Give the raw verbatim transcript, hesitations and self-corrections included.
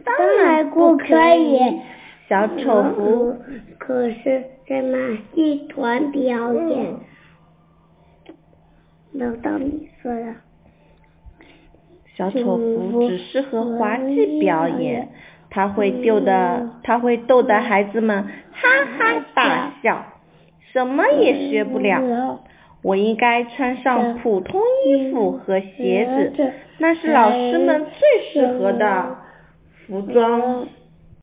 当然不可以。小丑服可是在马戏团表演。轮到你说了。 小丑服只适合滑稽表演，它会逗得它会逗得孩子们哈哈大笑，什么也学不了。我应该穿上普通衣服和鞋子，那是老师们最适合的服装。